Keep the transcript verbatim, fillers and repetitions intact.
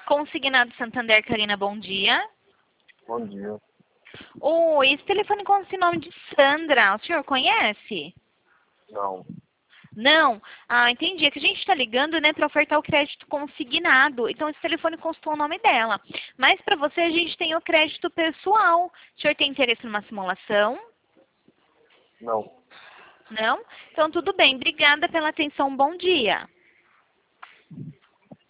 Consignado Santander, Karina, bom dia. Bom dia. Oi, esse telefone com esse nome de Sandra, o senhor conhece? Não. Não? Ah, entendi. É que a gente está ligando, né, para ofertar o crédito consignado. Então, esse telefone constou o nome dela. Mas para você, a gente tem o crédito pessoal. O senhor tem interesse numa simulação? Não. Não? Então, tudo bem. Obrigada pela atenção. Bom dia.